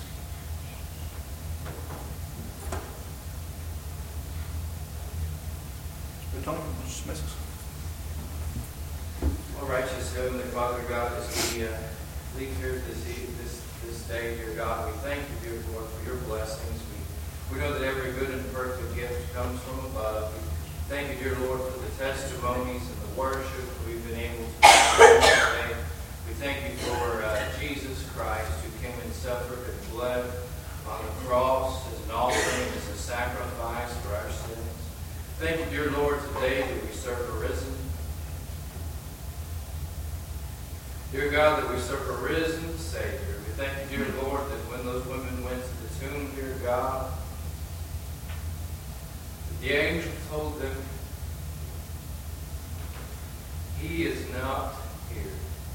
Tony, dismiss us. Oh, righteous Heavenly Father God, as we leave here this day, dear God, we thank you, dear Lord, for your blessings. We know that every good and perfect gift comes from above. We thank you, dear Lord, for the testimonies and the worship we've been able to do today. We thank you for Jesus Christ, who came and suffered and bled on the cross as an offering, as a sacrifice for our sins. Thank you, dear Lord, today that we serve a risen. Dear God, that we serve a risen Savior. We thank you, dear Lord, that when those women went to the tomb, dear God, the angel told them, He is not here.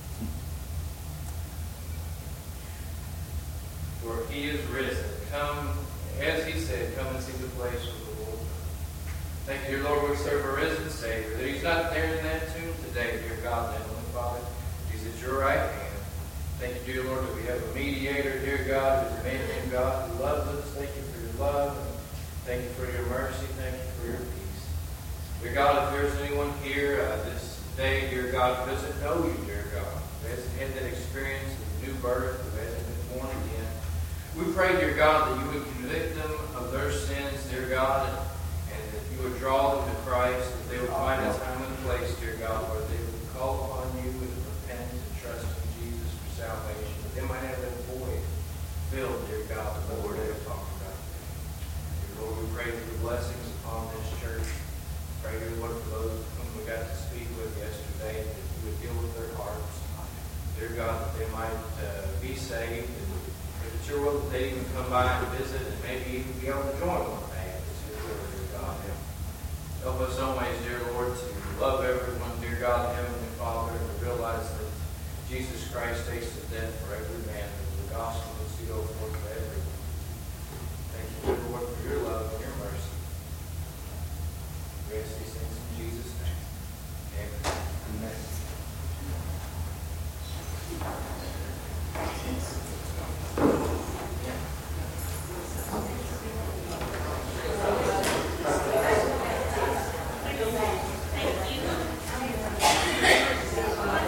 For He is risen. Come, as He said, come and see the place where the Lord. Thank you, dear Lord, we serve a risen Savior. That He's not there in that tomb today, dear God, Heavenly Father. He's at your right hand. Thank you, dear Lord, that we have a mediator, dear God, who is a man named God who loves us. Thank you for your love. Thank you for your mercy. Thank you for your peace. Dear God, if there's anyone here this day, dear God, who doesn't know you, dear God, who hasn't had that experience of new birth, who hasn't been born again, we pray, dear God, that you would convict them of their sins, dear God, and that you would draw them to Christ, that they would find a time and place, dear God, where they would call upon you and repent and trust in Jesus for salvation, that they might have that void filled, dear God, with the Lord they have talked about. Dear Lord, we pray for the blessings upon this church. Pray, dear Lord, for those whom we got to speak with yesterday, that you would deal with their hearts. Dear God, that they might be saved, and if it's your will that they even come by and visit, and maybe even be able to join one day. It's your will, dear God. Help us always, dear Lord, to love everyone, dear God, Heavenly Father, and to realize that Jesus Christ tasted death for every man.